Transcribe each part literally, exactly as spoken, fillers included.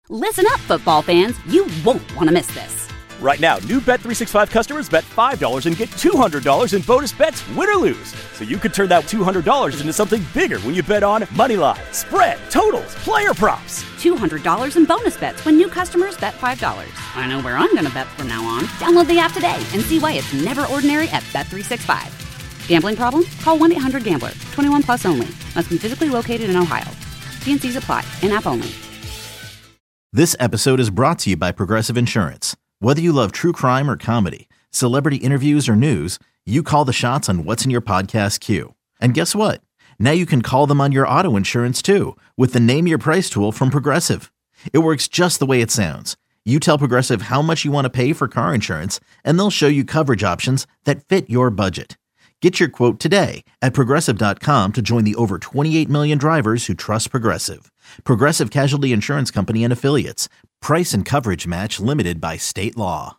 Listen up, football fans. You won't want to miss this. Right now, new Bet three sixty-five customers bet five dollars and get two hundred dollars in bonus bets, win or lose. So you could turn that two hundred dollars into something bigger when you bet on moneyline, spread, totals, player props. two hundred dollars in bonus bets when new customers bet five dollars. I know where I'm going to bet from now on. Download the app today and see why it's never ordinary at Bet three sixty-five. Gambling problem? Call one eight hundred gambler. twenty-one plus only. Must be physically located in Ohio. T and C's apply. In-app only. This episode is brought to you by Progressive Insurance. Whether you love true crime or comedy, celebrity interviews or news, you call the shots on what's in your podcast queue. And guess what? Now you can call them on your auto insurance too with the Name Your Price tool from Progressive. It works just the way it sounds. You tell Progressive how much you want to pay for car insurance, and they'll show you coverage options that fit your budget. Get your quote today at Progressive dot com to join the over twenty-eight million drivers who trust Progressive. Progressive Casualty Insurance Company and Affiliates. Price and coverage match limited by state law.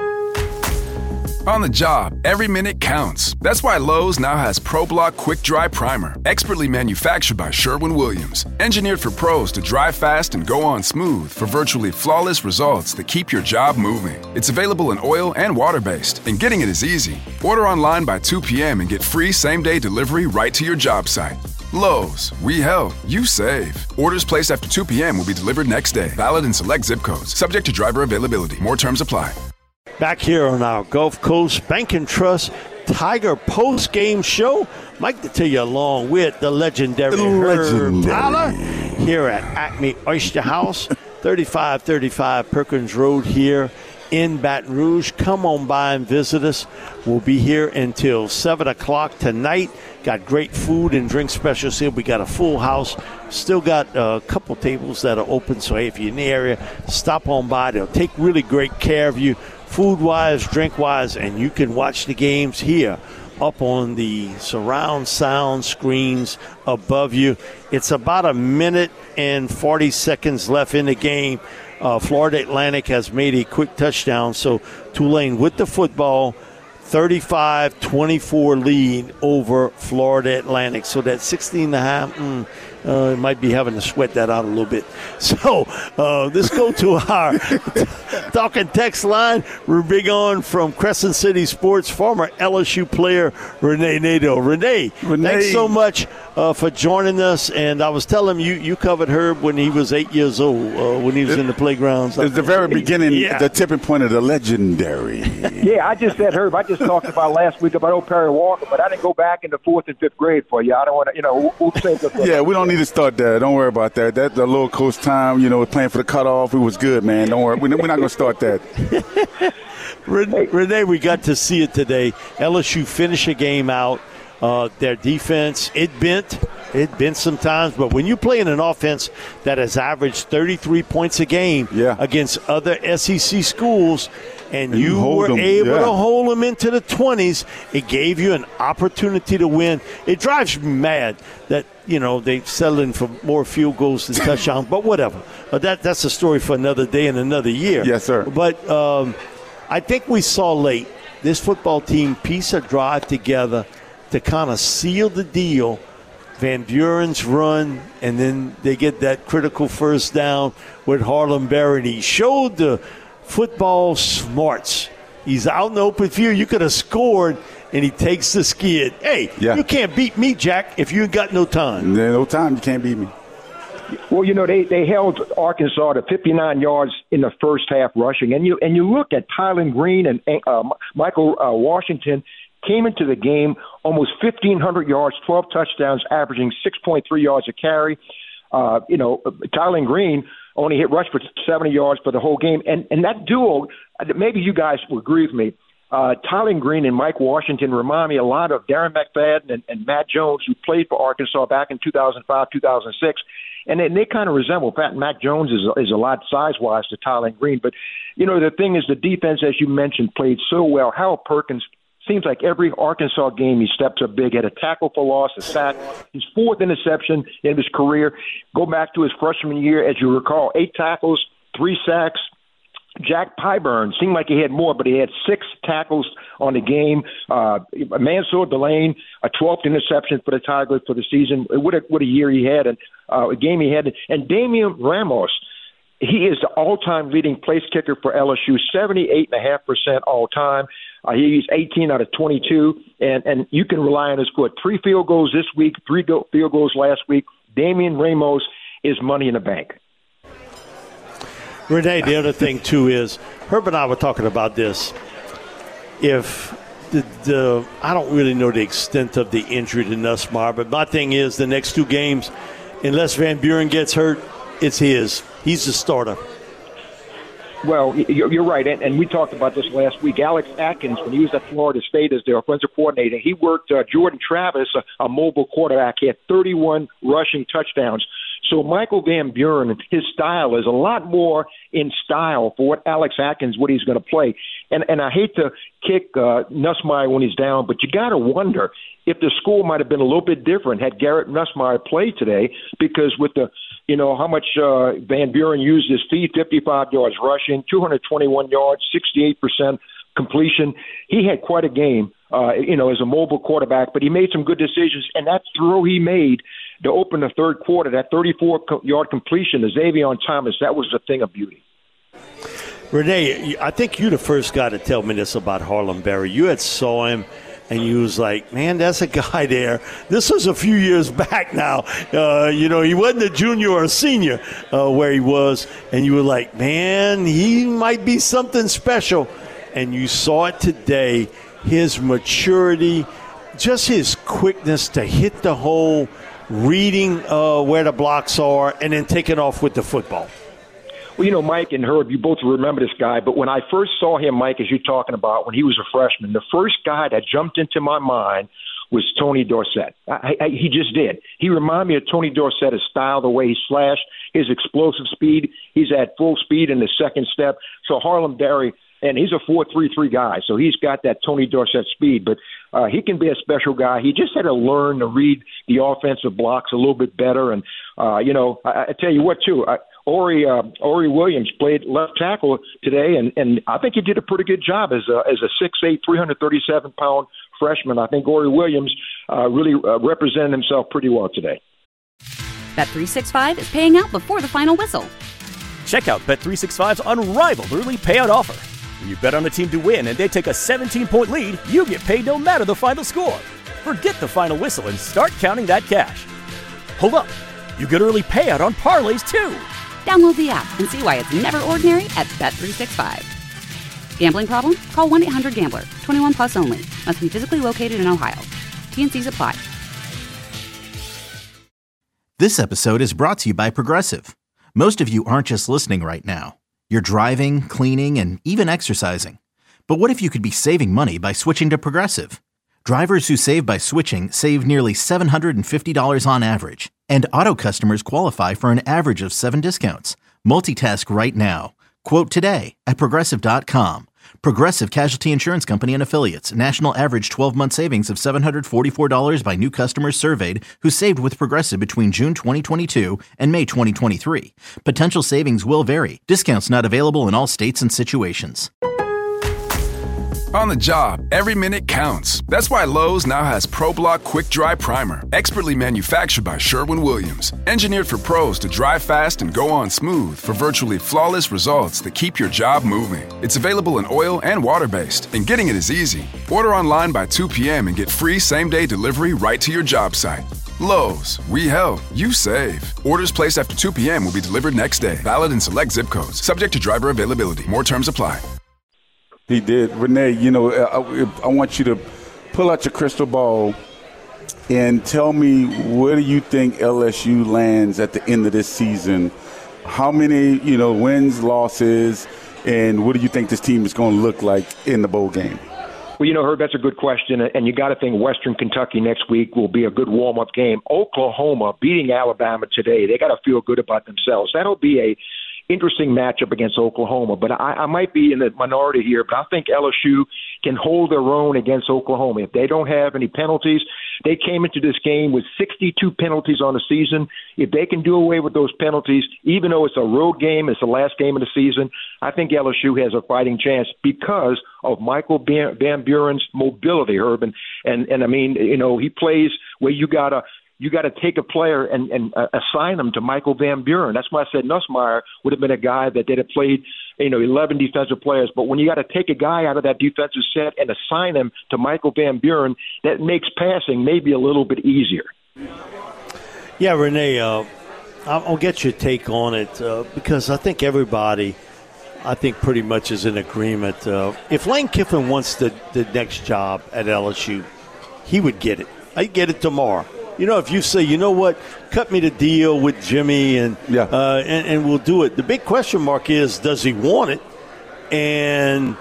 On the job, every minute counts. That's why Lowe's now has ProBlock Quick Dry Primer, expertly manufactured by Sherwin-Williams. Engineered for pros to dry fast and go on smooth for virtually flawless results that keep your job moving. It's available in oil and water-based, and getting it is easy. Order online by two p.m. and get free same-day delivery right to your job site. Lowe's, we help, you save. Orders placed after two p.m. will be delivered next day. Valid in select zip codes. Subject to driver availability. More terms apply. Back here on our Gulf Coast Bank and Trust Tiger post-game show. Mike to tell you along with the legendary, the legendary. Herb Tyler here at Acme Oyster House, thirty-five thirty-five Perkins Road here in Baton Rouge. Come on by and visit us. We'll be here until seven o'clock tonight. Got great food and drink specials here. We got a full house. Still got a couple tables that are open, so hey, if you're in the area, stop on by. They'll take really great care of you, food-wise, drink-wise, and you can watch the games here up on the surround sound screens above you. It's about a minute and forty seconds left in the game. Uh, Florida Atlantic has made a quick touchdown, so Tulane with the football, thirty-five twenty-four lead over Florida Atlantic. So that sixteen and a half, mm, uh, might be having to sweat that out a little bit. So uh, let's go to our talking text line. We're big on from Crescent City Sports, former L S U player Renee Nadeau. Renee, Renee. Thanks so much uh, for joining us. And I was telling him you, you covered Herb when he was eight years old, uh, when he was it, in the playgrounds. It's the very beginning, yeah. The tipping point of the legendary. Yeah, I just said, Herb, I just talked about last week about old Perry Walker, but I didn't go back into fourth and fifth grade for you. I don't want to, you know, we'll say that. Yeah, we don't need to start there. Don't worry about that. That's a little coast time, you know, playing for the cutoff. It was good, man. Don't worry. We're not going to start that. Renee, Renee, we got to see it today. L S U finish a game out. Uh, their defense, it bent. It bent sometimes. But when you play in an offense that has averaged thirty-three points a game yeah. against other S E C schools, and, and you, you were them. able yeah. to hold them into the twenties, it gave you an opportunity to win. It drives me mad that, you know, they settled in for more field goals than touchdowns, but whatever. But that that's a story for another day and another year. Yes, sir. But um, I think we saw late this football team piece a drive together to kind of seal the deal. Van Buren's run, and then they get that critical first down with Harlem Barry. He showed the football smarts. He's out in the open field. You could have scored, and he takes the skid. Hey, yeah. You can't beat me, Jack, if you ain't got no time. Yeah, no time. You can't beat me. Well, you know, they, they held Arkansas to fifty-nine yards in the first half rushing. And you and you look at Tylen Green and uh, Michael uh, Washington came into the game almost fifteen hundred yards, twelve touchdowns, averaging six point three yards a carry. Uh, you know, Tylen Green only hit rush for seventy yards for the whole game. And, and that duo, maybe you guys will agree with me, uh, Tylen Green and Mike Washington remind me a lot of Darren McFadden and, and Matt Jones, who played for Arkansas back in two thousand five, two thousand six. And they, they kind of resemble. In fact, Mac Jones is, is a lot size-wise to Tylen Green. But, you know, the thing is the defense, as you mentioned, played so well. Harold Perkins, seems like every Arkansas game he steps up big, had a tackle for loss, a sack, his fourth interception in his career. Go back to his freshman year, as you recall, eight tackles, three sacks. Jack Pyburn seemed like he had more, but he had six tackles on the game. Uh, Mansour Delane, a twelfth interception for the Tigers for the season. What a, what a year he had, and uh, a game he had. And Damian Ramos, he is the all-time leading place kicker for L S U, seventy-eight point five percent all-time. Uh, he's eighteen out of twenty-two, and, and you can rely on his score. Three field goals this week, three go- field goals last week. Damian Ramos is money in the bank. Renee, the other thing, too, is Herb and I were talking about this. If the, the I don't really know the extent of the injury to Nussmeier, but my thing is the next two games, unless Van Buren gets hurt, it's his. He's the starter. Well, you're right, and, and we talked about this last week. Alex Atkins, when he was at Florida State as their offensive coordinator, he worked uh, Jordan Travis, a, a mobile quarterback. He had thirty-one rushing touchdowns. So Michael Van Buren, his style is a lot more in style for what Alex Atkins, what he's going to play. And and I hate to kick uh, Nussmeier when he's down, but you got to wonder if the score might have been a little bit different had Garrett Nussmeier played today, because with the, you know, how much uh, Van Buren used his feet, fifty-five yards rushing, two hundred twenty-one yards, sixty-eight percent completion. He had quite a game, uh, you know, as a mobile quarterback, but he made some good decisions. And that throw he made to open the third quarter, that thirty-four-yard completion to Xavier Thomas, that was a thing of beauty. Renee, I think you're the first guy to tell me this about Harlem Berry. You had saw him, and you was like, man, that's a guy there. This was a few years back now. Uh, you know, he wasn't a junior or a senior uh, where he was, and you were like, man, he might be something special. And you saw it today, his maturity, just his quickness to hit the hole, reading uh, where the blocks are, and then taking off with the football. Well, you know, Mike and Herb, you both remember this guy, but when I first saw him, Mike, as you're talking about, when he was a freshman, the first guy that jumped into my mind was Tony Dorsett. I, I, he just did. He reminded me of Tony Dorsett, his style, the way he slashed, his explosive speed. He's at full speed in the second step. So Harlem Berry, and he's a four three three guy, so he's got that Tony Dorsett speed. But uh, he can be a special guy. He just had to learn to read the offensive blocks a little bit better. And, uh, you know, I, I tell you what, too, I, Ori uh, Ori Williams played left tackle today, and, and I think he did a pretty good job as a, as a six eight, three hundred thirty-seven pound freshman. I think Ori Williams uh, really uh, represented himself pretty well today. Bet three sixty-five is paying out before the final whistle. Check out Bet three sixty-five's unrivaled early payout offer. When you bet on a team to win and they take a seventeen-point lead, you get paid no matter the final score. Forget the final whistle and start counting that cash. Hold up. You get early payout on parlays, too. Download the app and see why it's never ordinary at Bet three sixty-five. Gambling problem? Call one eight hundred gambler. twenty-one plus only. Must be physically located in Ohio. T and C's apply. This episode is brought to you by Progressive. Most of you aren't just listening right now. You're driving, cleaning, and even exercising. But what if you could be saving money by switching to Progressive? Drivers who save by switching save nearly seven hundred fifty dollars on average. And auto customers qualify for an average of seven discounts. Multitask right now. Quote today at Progressive dot com. Progressive Casualty Insurance Company and Affiliates. National average twelve-month savings of seven hundred forty-four dollars by new customers surveyed who saved with Progressive between June twenty twenty-two and May twenty twenty-three. Potential savings will vary. Discounts not available in all states and situations. On the job, every minute counts. That's why Lowe's now has ProBlock Quick Dry Primer, expertly manufactured by Sherwin-Williams. Engineered for pros to dry fast and go on smooth for virtually flawless results that keep your job moving. It's available in oil and water-based, and getting it is easy. Order online by two p.m. and get free same-day delivery right to your job site. Lowe's, we help, you save. Orders placed after two p.m. will be delivered next day. Valid in select zip codes. Subject to driver availability. More terms apply. He did. Renee, you know, I, I want you to pull out your crystal ball and tell me, where do you think L S U lands at the end of this season? How many, you know, wins, losses, and what do you think this team is going to look like in the bowl game? Well, you know, Herb, that's a good question, and you got to think Western Kentucky next week will be a good warm-up game. Oklahoma beating Alabama today, they got to feel good about themselves. That'll be a interesting matchup against Oklahoma, but I, I might be in the minority here, but I think L S U can hold their own against Oklahoma. If they don't have any penalties, they came into this game with sixty-two penalties on the season. If they can do away with those penalties, even though it's a road game, it's the last game of the season, I think L S U has a fighting chance because of Michael Van Buren's mobility, Herb. And, and, and I mean, you know, he plays where you got to, you got to take a player and, and uh, assign him to Michael Van Buren. That's why I said Nussmeier would have been a guy that they'd have played, you know, eleven defensive players. But when you got to take a guy out of that defensive set and assign him to Michael Van Buren, that makes passing maybe a little bit easier. Yeah, Renee, uh, I'll get your take on it uh, because I think everybody, I think pretty much is in agreement. Uh, if Lane Kiffin wants the, the next job at L S U, he would get it. I'd get it tomorrow. You know, if you say, you know what, cut me the deal with Jimmy and, yeah. uh, and and we'll do it. The big question mark is, does he want it? And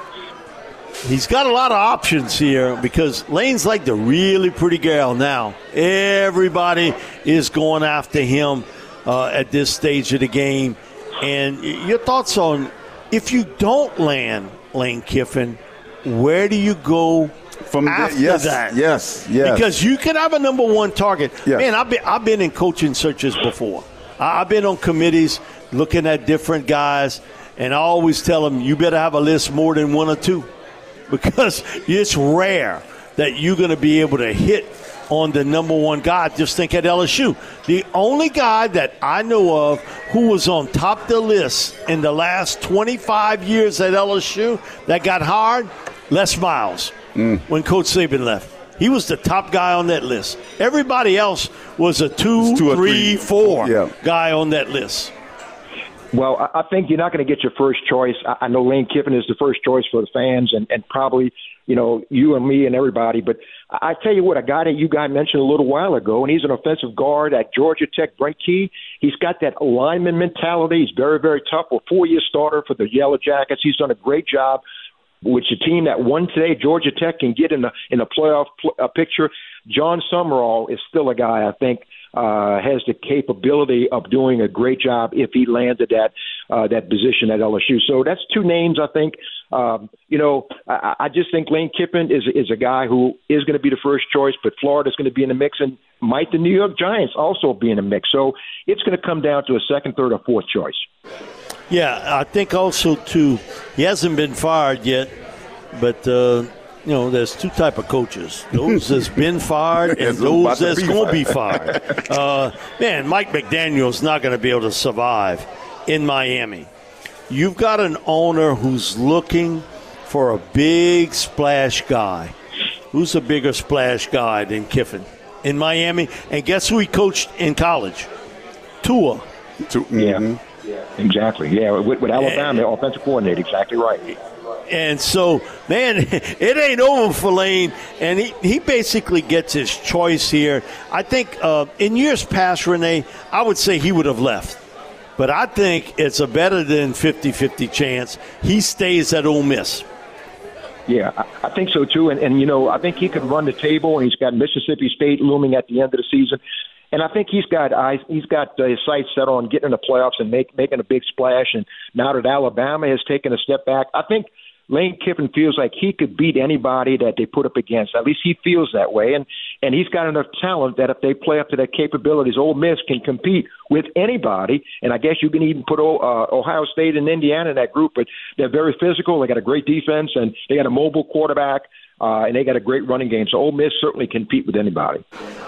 he's got a lot of options here because Lane's like the really pretty gal now. Everybody is going after him uh, at this stage of the game. And your thoughts on, if you don't land Lane Kiffin, where do you go from after the, yes, that? Yes, yes. Because you can have a number one target. Yes. Man, I've been, I've been in coaching searches before. I've been on committees looking at different guys, and I always tell them, you better have a list more than one or two because it's rare that you're going to be able to hit on the number one guy. Just think at L S U. The only guy that I know of who was on top of the list in the last twenty-five years at L S U that got hired, Les Miles. Mm. When Coach Saban left. He was the top guy on that list. Everybody else was a two, two three, three, four yeah. guy on that list. Well, I think you're not going to get your first choice. I know Lane Kiffin is the first choice for the fans and, and probably, you know, you and me and everybody. But I tell you what, a guy that you guys mentioned a little while ago, and he's an offensive guard at Georgia Tech, Brent Key. He's got that lineman mentality. He's very, very tough. A four-year starter for the Yellow Jackets. He's done a great job. Which a team that won today, Georgia Tech, can get in the in the playoff pl- uh, picture. John Summerall is still a guy I think uh, has the capability of doing a great job if he landed that uh, that position at L S U. So that's two names I think. Um, you know, I, I just think Lane Kiffin is is a guy who is going to be the first choice, but Florida's going to be in the mix, and might the New York Giants also be in the mix. So it's going to come down to a second, third, or fourth choice. Yeah, I think also, too, he hasn't been fired yet, but, uh, you know, there's two type of coaches. Those that's been fired and those that's going to be fired. Uh, man, Mike McDaniel's not going to be able to survive in Miami. You've got an owner who's looking for a big splash guy. Who's a bigger splash guy than Kiffin in Miami? And guess who he coached in college? Tua. Mm-hmm. Yeah. Yeah, exactly. Yeah, with, with Alabama, the offensive coordinator, exactly right. And so, man, it ain't over for Lane, and he, he basically gets his choice here. I think uh, in years past, Renee, I would say he would have left. But I think it's a better than fifty-fifty chance he stays at Ole Miss. Yeah, I, I think so, too. And, and, you know, I think he could run the table, and he's got Mississippi State looming at the end of the season. And I think he's got eyes, he's got uh, his sights set on getting in the playoffs and make, making a big splash. And now that Alabama has taken a step back, I think Lane Kiffin feels like he could beat anybody that they put up against. At least he feels that way. And and he's got enough talent that if they play up to their capabilities, Ole Miss can compete with anybody. And I guess you can even put uh, Ohio State and Indiana in that group. But they're very physical. They got a great defense, and they got a mobile quarterback, uh, and they got a great running game. So Ole Miss certainly can compete with anybody.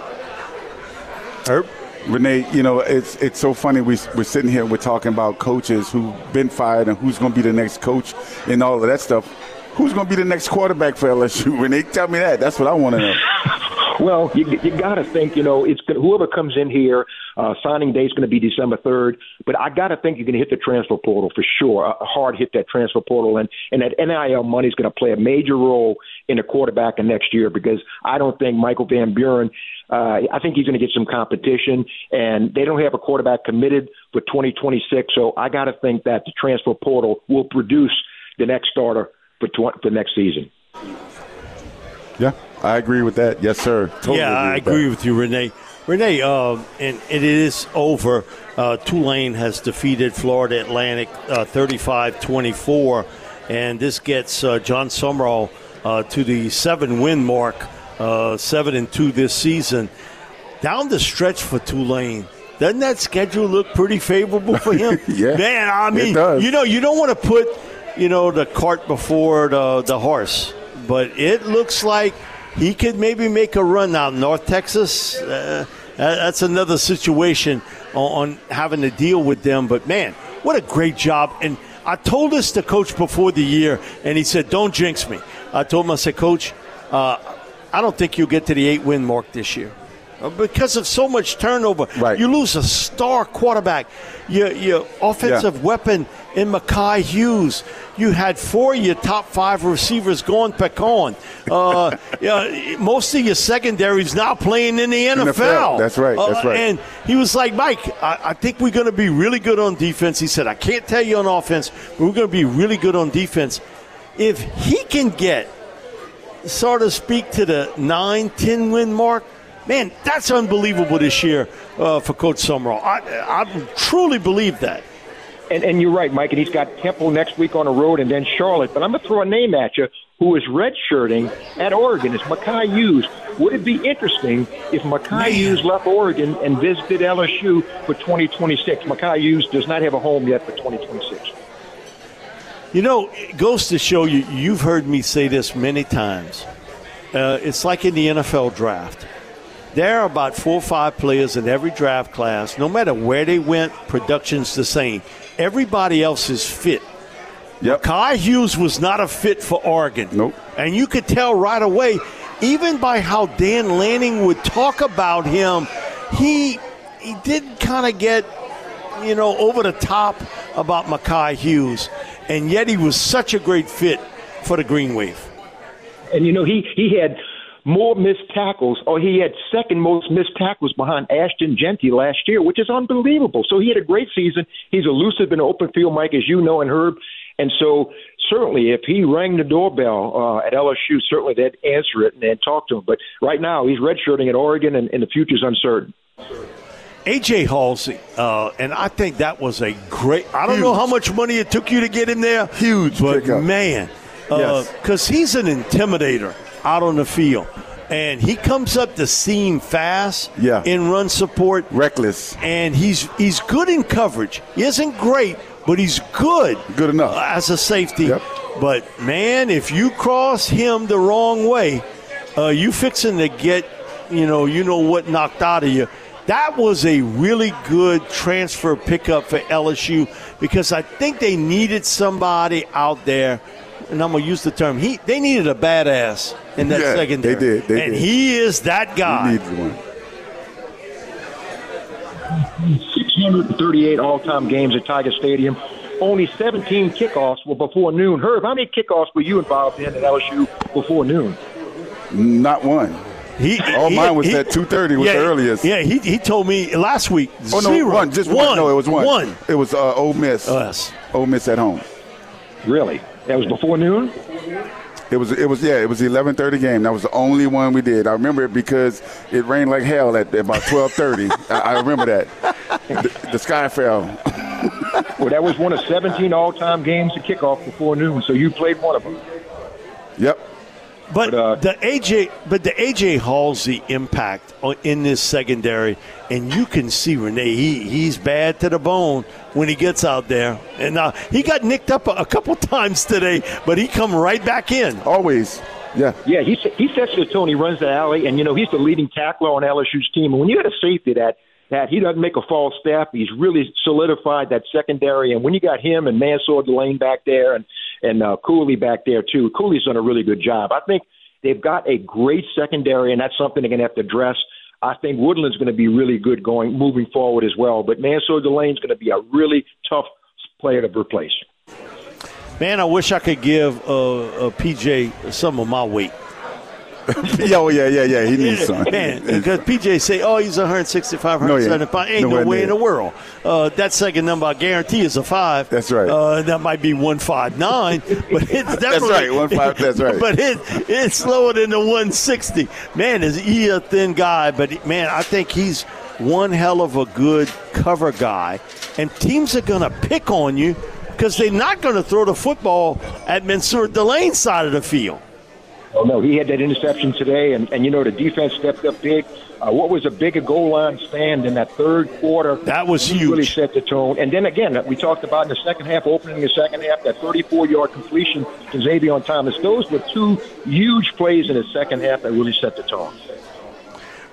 Herb? Renee, you know, it's it's so funny. We, we're sitting here, we're talking about coaches who've been fired and who's going to be the next coach and all of that stuff. Who's going to be the next quarterback for L S U? Renee, tell me that. That's what I want to know. Well, you you got to think, you know, it's whoever comes in here, uh, signing day is going to be December third. But I got to think you're going to hit the transfer portal for sure. A hard hit that transfer portal, and and that N I L money is going to play a major role in the quarterback in next year because I don't think Michael Van Buren. Uh, I think he's going to get some competition, and they don't have a quarterback committed for twenty twenty-six. So I got to think that the transfer portal will produce the next starter for tw- for next season. Yeah, I agree with that. Yes, sir. Totally yeah, agree I with agree that. with you, Renee. Renee, uh, and it is over. Uh, Tulane has defeated Florida Atlantic uh, thirty-five twenty-four, and this gets uh, John Summerall uh, to the seven-win mark. Uh, seven and two this season. Down the stretch for Tulane, doesn't that schedule look pretty favorable for him? Yeah, man. I mean, you know, you don't want to put, you know, the cart before the the horse, but it looks like he could maybe make a run now. North Texas, uh, that's another situation on, on having to deal with them. But, man, what a great job. And I told this to Coach before the year, and he said, don't jinx me. I told him, I said, Coach, uh, I don't think you'll get to the eight-win mark this year. Because of so much turnover, right. You lose a star quarterback. Your, your offensive yeah. weapon in Mekhi Hughes. You had four of your top five receivers going pecan. Uh, yeah, most of your secondaries now playing in the N F L. N F L. That's right. That's uh, right. And he was like, Mike, I, I think we're going to be really good on defense. He said, I can't tell you on offense, but we're going to be really good on defense. If he can get, so to speak, to the nine, ten-win mark, man, that's unbelievable this year uh, for Coach Summerall. I, I truly believe that. And, and you're right, Mike, and he's got Temple next week on the road and then Charlotte. But I'm going to throw a name at you who is redshirting at Oregon. It's Mekhi Hughes. Would it be interesting if Mekhi Hughes left Oregon and visited L S U for twenty twenty-six? Mekhi Hughes does not have a home yet for twenty twenty-six. You know, it goes to show you, you've heard me say this many times. Uh, it's like in the N F L draft. There are about four or five players in every draft class. No matter where they went, production's the same. Everybody else is fit. Yep. Mekhi Hughes was not a fit for Oregon. Nope. And you could tell right away, even by how Dan Lanning would talk about him, he he didn't kind of get, you know, over the top about Mekhi Hughes. And yet he was such a great fit for the Green Wave. And, you know, he, he had more missed tackles, or he had second most missed tackles behind Ashton Genty last year, which is unbelievable. So he had a great season. He's elusive in the open field, Mike, as you know, and Herb. And so certainly if he rang the doorbell uh, at L S U, certainly they'd answer it and they'd talk to him. But right now he's redshirting at Oregon, and, and the future's uncertain. A J Halsey, uh, and I think that was a great – I don't Huge. know how much money it took you to get him there. Huge But, pickup. man, because uh, yes. he's an intimidator out on the field. And he comes up the seam fast yeah. in run support. Reckless. And he's he's good in coverage. He isn't great, but he's good. Good enough. Uh, as a safety. Yep. But, man, if you cross him the wrong way, uh, you fixing to get, you know, you know what knocked out of you. That was a really good transfer pickup for L S U because I think they needed somebody out there, and I'm going to use the term, he they needed a badass in that yeah, secondary. They did. They and did. he is that guy. He needed one. six hundred thirty-eight all-time games at Tiger Stadium. Only seventeen kickoffs were before noon. Herb, how many kickoffs were you involved in at L S U before noon? Not one. He, All he, mine was he, at two thirty was yeah, the earliest. Yeah, he he told me last week. Oh, no, zero. one. Just one. one. No, it was one. One. It was uh, Ole Miss. Us. Ole Miss at home. Really? That was before noon? It was, it was, yeah, it was the eleven thirty game. That was the only one we did. I remember it because it rained like hell at about twelve thirty. I, I remember that. The, the sky fell. Well, that was one of seventeen all-time games to kickoff before noon, so you played one of them. Yep. But, But, uh, the A J, but the A J Halsey impact on, in this secondary, and you can see Renee. He he's bad to the bone when he gets out there, and uh, he got nicked up a, a couple times today, but he come right back in. Always. Yeah. Yeah, he he sets the tone. He runs the alley, and you know he's the leading tackler on L S U's team. And when you had a safety that that he doesn't make a false step, he's really solidified that secondary. And when you got him and Mansour Delane back there, and and uh, Cooley back there too, Cooley's done a really good job. I think they've got a great secondary, and that's something they're going to have to address. I think Woodland's going to be really good going moving forward as well. But Mansour Delane's going to be a really tough player to replace. Man, I wish I could give uh, uh, P J some of my weight. oh, yeah, yeah, yeah. He needs some. Man, because P J say, oh, he's one sixty-five, No, one yeah. seventy pounds. Ain't Nowhere no way near. in the world. Uh, that second number, I guarantee, is a five. That's right. Uh, that might be one fifty-nine, but it's definitely. That's right, one five, that's right. But it, it's lower than the one sixty. Man, is he a thin guy, but, man, I think he's one hell of a good cover guy. And teams are going to pick on you because they're not going to throw the football at Mansour Delane's side of the field. Oh, no, he had that interception today, and, and you know, the defense stepped up big. Uh, what was a bigger goal line stand in that third quarter? That was he huge. Really set the tone. And then again, we talked about in the second half, opening the second half, that thirty-four-yard completion to Xavier Thomas. Those were two huge plays in the second half that really set the tone.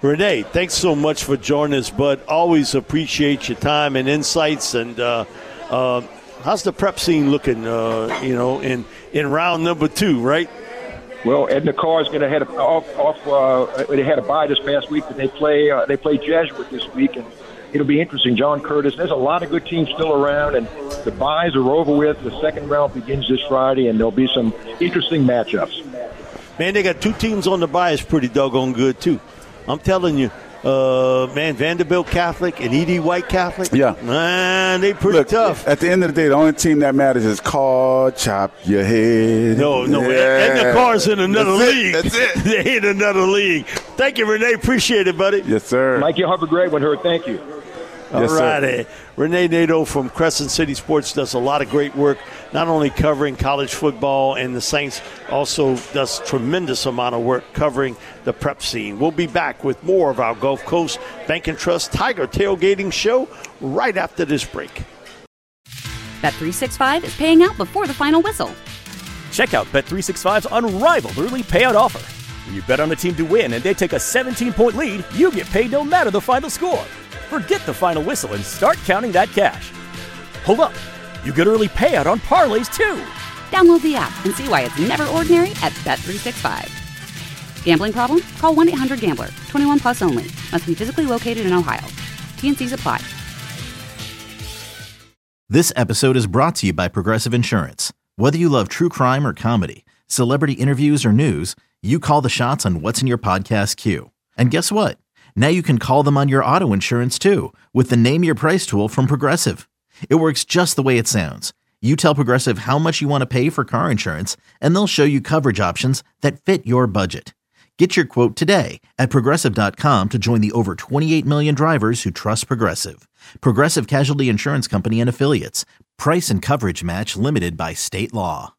Renee, thanks so much for joining us, bud. Always appreciate your time and insights. And uh, uh, how's the prep scene looking, uh, you know, in, in round number two, right? Well, Edna Carr is going to head off. off uh, they had a bye this past week, but they play uh, they play Jesuit this week, and it'll be interesting. John Curtis. There's a lot of good teams still around, and the byes are over with. The second round begins this Friday, and there'll be some interesting matchups. Man, they got two teams on the bye. It's pretty doggone good too. I'm telling you. Uh, man, Vanderbilt Catholic and E D White Catholic. Yeah. Man, they pretty Look, tough. At the end of the day, the only team that matters is Carr, chop your head. No, no, yeah. and the Carr's in another That's league. It. That's it. They're in another league. Thank you, Renee. Appreciate it, buddy. Yes, sir. Mike, you have a great one, Herb. Thank you. All yes, righty. Renee Nadeau from Crescent City Sports does a lot of great work, not only covering college football and the Saints, also does tremendous amount of work covering the prep scene. We'll be back with more of our Gulf Coast Bank and Trust Tiger Tailgating Show right after this break. Bet three sixty-five is paying out before the final whistle. Check out Bet three sixty-five's unrivaled early payout offer. When you bet on a team to win and they take a seventeen-point lead, you get paid no matter the final score. Forget the final whistle and start counting that cash. Hold up. You get early payout on parlays, too. Download the app and see why it's never ordinary at Bet three sixty-five. Gambling problem? Call one eight hundred gambler. twenty-one plus only. Must be physically located in Ohio. T N Cs apply. This episode is brought to you by Progressive Insurance. Whether you love true crime or comedy, celebrity interviews or news, you call the shots on what's in your podcast queue. And guess what? Now you can call them on your auto insurance too with the Name Your Price tool from Progressive. It works just the way it sounds. You tell Progressive how much you want to pay for car insurance, and they'll show you coverage options that fit your budget. Get your quote today at Progressive dot com to join the over twenty-eight million drivers who trust Progressive. Progressive Casualty Insurance Company and Affiliates. Price and coverage match limited by state law.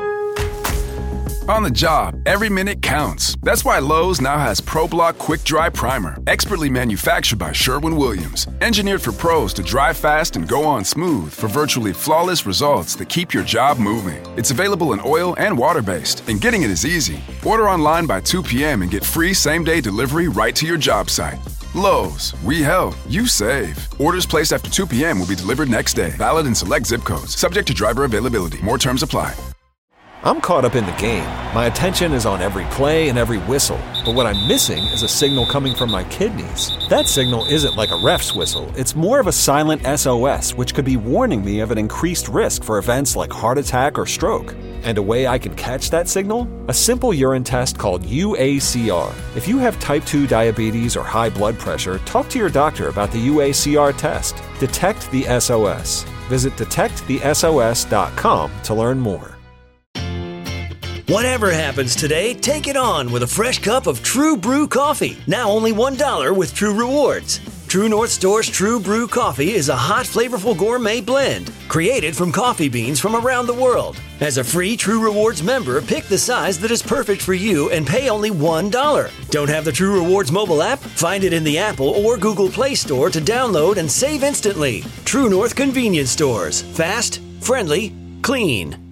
On the job, every minute counts. That's why Lowe's now has ProBlock Quick Dry Primer, expertly manufactured by Sherwin-Williams. Engineered for pros to dry fast and go on smooth for virtually flawless results that keep your job moving. It's available in oil and water-based, and getting it is easy. Order online by two p.m. and get free same-day delivery right to your job site. Lowe's, we help, you save. Orders placed after two p.m. will be delivered next day. Valid in select zip codes. Subject to driver availability. More terms apply. I'm caught up in the game. My attention is on every play and every whistle. But what I'm missing is a signal coming from my kidneys. That signal isn't like a ref's whistle. It's more of a silent S O S, which could be warning me of an increased risk for events like heart attack or stroke. And a way I can catch that signal? A simple urine test called U A C R. If you have type two diabetes or high blood pressure, talk to your doctor about the U A C R test. Detect the S O S. Visit detect the S O S dot com to learn more. Whatever happens today, take it on with a fresh cup of True Brew coffee. Now only one dollar with True Rewards. True North Store's True Brew coffee is a hot, flavorful gourmet blend created from coffee beans from around the world. As a free True Rewards member, pick the size that is perfect for you and pay only one dollar. Don't have the True Rewards mobile app? Find it in the Apple or Google Play Store to download and save instantly. True North Convenience Stores. Fast, friendly, clean.